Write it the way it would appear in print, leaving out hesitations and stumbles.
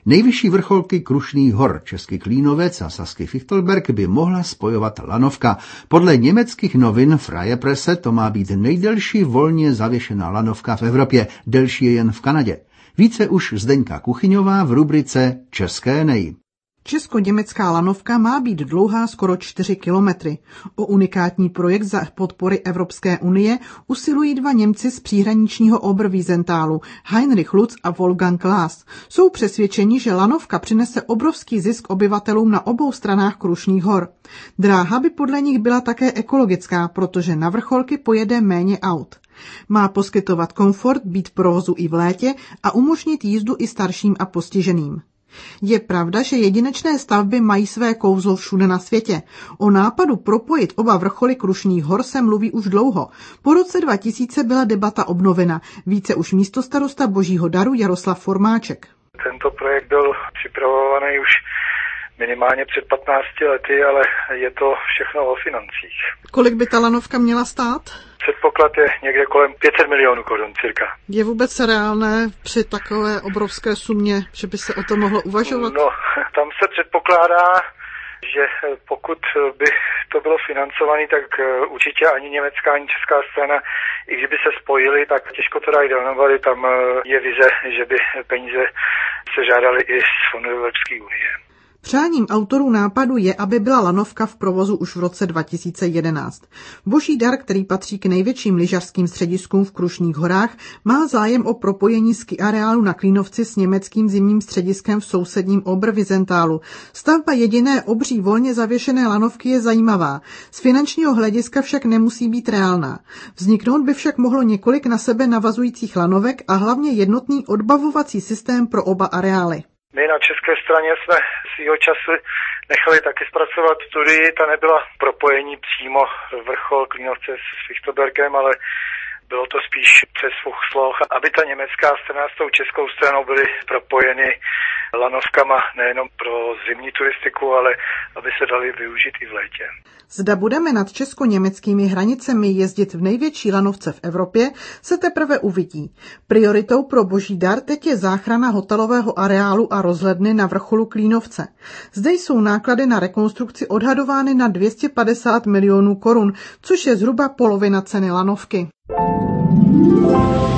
Nejvyšší vrcholky Krušných hor, Český Klínovec a Saský Fichtelberg by mohla spojovat lanovka. Podle německých novin Freie Presse to má být nejdelší volně zavěšená lanovka v Evropě, delší je jen v Kanadě. Více už Zdeňka Kuchyňová v rubrice České nej. Česko-německá lanovka má být dlouhá skoro 4 kilometry. O unikátní projekt za podpory Evropské unie usilují dva Němci z příhraničního Oberwiesentálu, Heinrich Lutz a Wolfgang Klaas. Jsou přesvědčeni, že lanovka přinese obrovský zisk obyvatelům na obou stranách Krušných hor. Dráha by podle nich byla také ekologická, protože na vrcholky pojede méně aut. Má poskytovat komfort, být v provozu i v létě a umožnit jízdu i starším a postiženým. Je pravda, že jedinečné stavby mají své kouzlo všude na světě. O nápadu propojit oba vrcholy Krušných hor se mluví už dlouho. Po roce 2000 byla debata obnovena. Více už místostarosta Božího daru Jaroslav Formáček. Tento projekt byl připravovaný už minimálně před 15 lety, ale je to všechno o financích. Kolik by ta lanovka měla stát? Předpoklad je někde kolem 500 milionů korun cirka. Je vůbec reálné při takové obrovské sumě, že by se o to mohlo uvažovat? No, tam se předpokládá, že pokud by to bylo financované, tak určitě ani německá, ani česká strana, i kdyby se spojili, tak těžko to dají dohromady. Tam je vize, že by peníze se žádaly i z fondu Evropské unie. Přáním autorů nápadu je, aby byla lanovka v provozu už v roce 2011. Boží dar, který patří k největším lyžařským střediskům v Krušných horách, má zájem o propojení ski areálu na Klínovci s německým zimním střediskem v sousedním Oberwiesentálu. Stavba jediné obří volně zavěšené lanovky je zajímavá. Z finančního hlediska však nemusí být reálná. Vzniknout by však mohlo několik na sebe navazujících lanovek a hlavně jednotný odbavovací systém pro oba areály. My na české straně jsme svýho času nechali taky zpracovat studii, ta nebyla propojení přímo vrchol Klínovce s Fichtelbergem, ale bylo to spíš přes Fuchsloch, aby ta německá strana s tou českou stranou byly propojeny lanovkama nejenom pro zimní turistiku, ale aby se dali využít i v létě. Zda budeme nad česko-německými hranicemi jezdit v největší lanovce v Evropě, se teprve uvidí. Prioritou pro Boží dar teď je záchrana hotelového areálu a rozhledny na vrcholu Klínovce. Zde jsou náklady na rekonstrukci odhadovány na 250 milionů korun, což je zhruba polovina ceny lanovky.